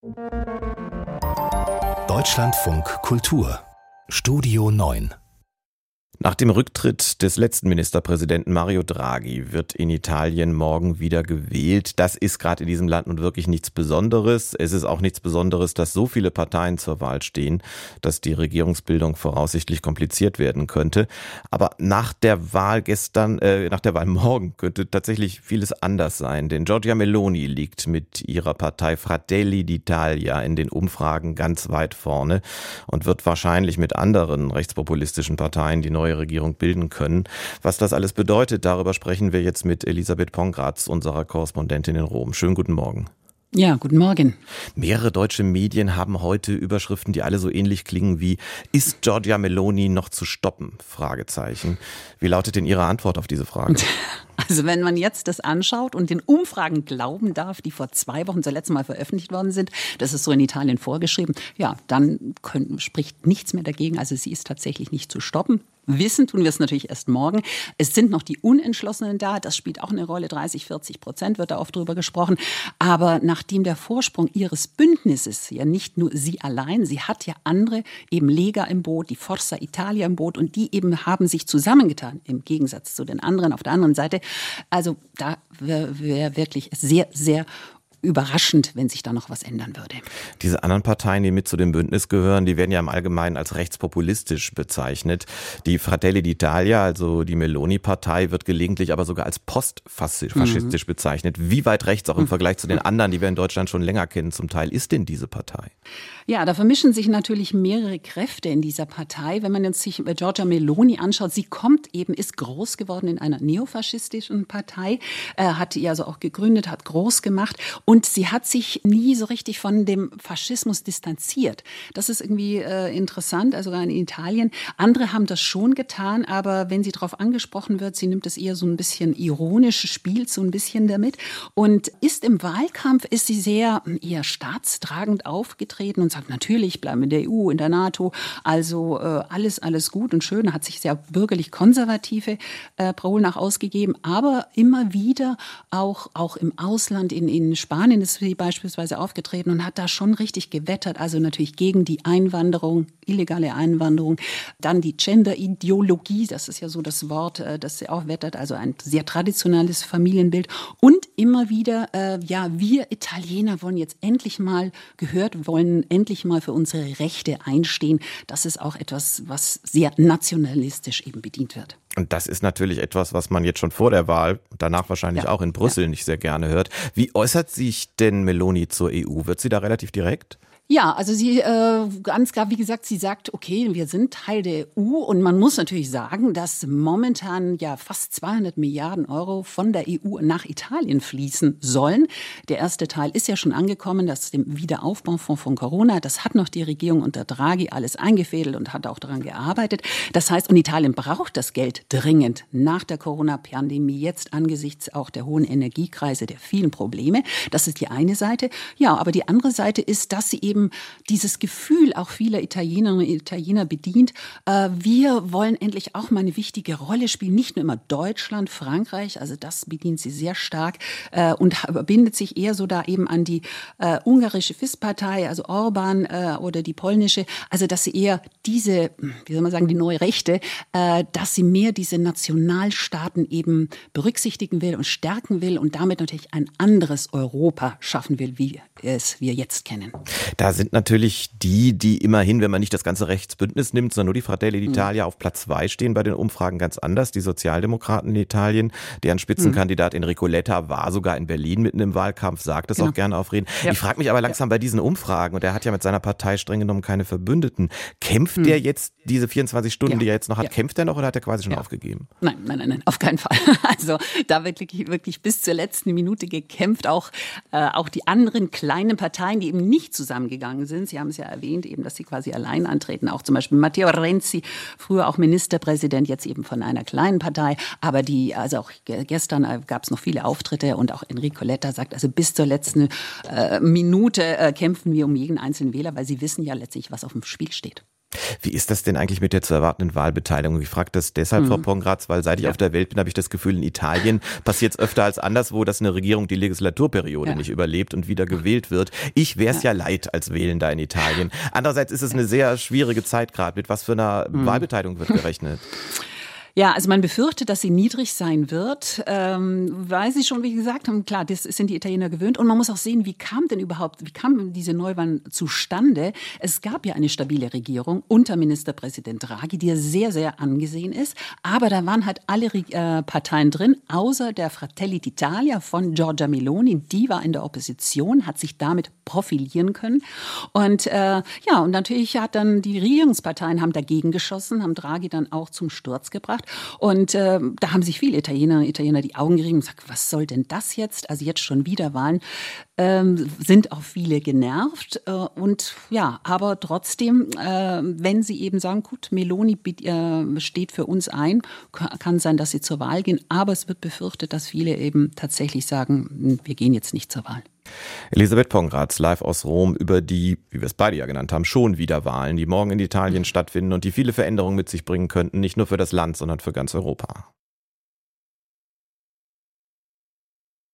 Deutschlandfunk Kultur Studio 9. Nach dem Rücktritt des letzten Ministerpräsidenten Mario Draghi wird in Italien morgen wieder gewählt. Das ist gerade in diesem Land nun wirklich nichts Besonderes. Es ist auch nichts Besonderes, dass so viele Parteien zur Wahl stehen, dass die Regierungsbildung voraussichtlich kompliziert werden könnte. Aber nach der Wahl morgen könnte tatsächlich vieles anders sein. Denn Giorgia Meloni liegt mit ihrer Partei Fratelli d'Italia in den Umfragen ganz weit vorne und wird wahrscheinlich mit anderen rechtspopulistischen Parteien die neue Regierung bilden können. Was das alles bedeutet, darüber sprechen wir jetzt mit Elisabeth Pongratz, unserer Korrespondentin in Rom. Schönen guten Morgen. Ja, guten Morgen. Mehrere deutsche Medien haben heute Überschriften, die alle so ähnlich klingen wie „Ist Giorgia Meloni noch zu stoppen?" Fragezeichen. Wie lautet denn Ihre Antwort auf diese Frage? Also wenn man jetzt das anschaut und den Umfragen glauben darf, die vor 2 Wochen zuletzt mal veröffentlicht worden sind, das ist so in Italien vorgeschrieben, ja, dann spricht nichts mehr dagegen. Also sie ist tatsächlich nicht zu stoppen. Wissen tun wir es natürlich erst morgen. Es sind noch die Unentschlossenen da. Das spielt auch eine Rolle. 30-40% wird da oft drüber gesprochen. Aber nachdem der Vorsprung ihres Bündnisses, ja nicht nur sie allein, sie hat ja andere, eben Lega im Boot, die Forza Italia im Boot und die eben haben sich zusammengetan, im Gegensatz zu den anderen auf der anderen Seite. Also da wäre wirklich sehr, sehr überraschend, wenn sich da noch was ändern würde. Diese anderen Parteien, die mit zu dem Bündnis gehören, die werden ja im Allgemeinen als rechtspopulistisch bezeichnet. Die Fratelli d'Italia, also die Meloni-Partei, wird gelegentlich aber sogar als postfaschistisch bezeichnet. Wie weit rechts auch im Vergleich zu den anderen, die wir in Deutschland schon länger kennen, zum Teil ist denn diese Partei? Ja, da vermischen sich natürlich mehrere Kräfte in dieser Partei. Wenn man jetzt sich Giorgia Meloni anschaut, sie ist groß geworden in einer neofaschistischen Partei, hat die also auch gegründet, hat groß gemacht und sie hat sich nie so richtig von dem Faschismus distanziert. Das ist irgendwie interessant, also sogar in Italien. Andere haben das schon getan, aber wenn sie darauf angesprochen wird, sie nimmt es eher so ein bisschen ironisch, spielt so ein bisschen damit und ist im Wahlkampf, ist sie sehr eher staatstragend aufgetreten und sagt, natürlich bleiben wir in der EU, in der NATO, also alles gut und schön, hat sich sehr bürgerlich-konservative Parolen auch ausgegeben, aber immer wieder auch im Ausland, in Spanien ist sie beispielsweise aufgetreten und hat da schon richtig gewettert, also natürlich gegen die Einwanderung, illegale Einwanderung, dann die Gender-Ideologie, das ist ja so das Wort, das sie auch wettert, also ein sehr traditionelles Familienbild und immer wieder, wir Italiener wollen jetzt endlich mal gehört, wollen endlich mal für unsere Rechte einstehen. Das ist auch etwas, was sehr nationalistisch eben bedient wird. Und das ist natürlich etwas, was man jetzt schon vor der Wahl, danach wahrscheinlich auch in Brüssel nicht sehr gerne hört. Wie äußert sich denn Meloni zur EU? Wird sie da relativ direkt? Ja, also sie ganz klar, wie gesagt, sie sagt, okay, wir sind Teil der EU und man muss natürlich sagen, dass momentan ja fast 200 Milliarden Euro von der EU nach Italien fließen sollen. Der erste Teil ist ja schon angekommen, das ist dem Wiederaufbaufonds von Corona. Das hat noch die Regierung unter Draghi alles eingefädelt und hat auch daran gearbeitet. Das heißt, und Italien braucht das Geld dringend nach der Corona-Pandemie, jetzt angesichts auch der hohen Energiepreise, der vielen Probleme. Das ist die eine Seite. Ja, aber die andere Seite ist, dass sie eben dieses Gefühl auch vieler Italienerinnen und Italiener bedient. Wir wollen endlich auch mal eine wichtige Rolle spielen. Nicht nur immer Deutschland, Frankreich, also das bedient sie sehr stark und bindet sich eher so da eben an die ungarische FIS-Partei, also Orban oder die polnische. Also dass sie eher diese, wie soll man sagen, die neue Rechte, dass sie mehr diese Nationalstaaten eben berücksichtigen will und stärken will und damit natürlich ein anderes Europa schaffen will, wie es wir jetzt kennen. Da sind natürlich die immerhin, wenn man nicht das ganze Rechtsbündnis nimmt, sondern nur die Fratelli d'Italia auf Platz 2 stehen bei den Umfragen ganz anders. Die Sozialdemokraten in Italien, deren Spitzenkandidat Enrico Letta war sogar in Berlin mitten im Wahlkampf, sagt es auch gerne auf Reden. Ja. Ich frage mich aber langsam bei diesen Umfragen, und er hat ja mit seiner Partei streng genommen keine Verbündeten, kämpft der jetzt diese 24 Stunden, die er jetzt noch hat, kämpft er noch oder hat er quasi schon aufgegeben? Nein, auf keinen Fall. Also da wirklich bis zur letzten Minute gekämpft, auch die anderen kleinen Parteien, die eben nicht zusammengegangen sind. Sie haben es ja erwähnt, eben, dass sie quasi allein antreten. Auch zum Beispiel Matteo Renzi, früher auch Ministerpräsident, jetzt eben von einer kleinen Partei. Aber also auch gestern gab es noch viele Auftritte und auch Enrico Letta sagt, also bis zur letzten Minute kämpfen wir um jeden einzelnen Wähler, weil sie wissen ja letztlich, was auf dem Spiel steht. Wie ist das denn eigentlich mit der zu erwartenden Wahlbeteiligung? Ich frage das deshalb, Frau Pongratz, weil seit ich auf der Welt bin, habe ich das Gefühl, in Italien passiert es öfter als anderswo, dass eine Regierung die Legislaturperiode nicht überlebt und wieder gewählt wird. Ich wäre es ja leid als Wählender in Italien. Andererseits ist es eine sehr schwierige Zeit gerade. Mit was für einer Wahlbeteiligung wird gerechnet? Ja, also man befürchtet, dass sie niedrig sein wird, weil sie schon, wie gesagt haben, klar, das sind die Italiener gewöhnt. Und man muss auch sehen, wie kam diese Neuwahlen zustande? Es gab ja eine stabile Regierung unter Ministerpräsident Draghi, die ja sehr, sehr angesehen ist. Aber da waren halt alle Parteien drin, außer der Fratelli d'Italia von Giorgia Meloni. Die war in der Opposition, hat sich damit profilieren können. Und und natürlich hat dann die Regierungsparteien haben dagegen geschossen, haben Draghi dann auch zum Sturz gebracht. Und da haben sich viele Italiener die Augen gerieben und gesagt, was soll denn das jetzt? Also jetzt schon wieder Wahlen. Sind auch viele genervt. Aber trotzdem, wenn sie eben sagen, gut, Meloni steht für uns ein, kann sein, dass sie zur Wahl gehen. Aber es wird befürchtet, dass viele eben tatsächlich sagen, wir gehen jetzt nicht zur Wahl. Elisabeth Pongratz, live aus Rom über die, wie wir es beide ja genannt haben, schon wieder Wahlen, die morgen in Italien stattfinden und die viele Veränderungen mit sich bringen könnten, nicht nur für das Land, sondern für ganz Europa.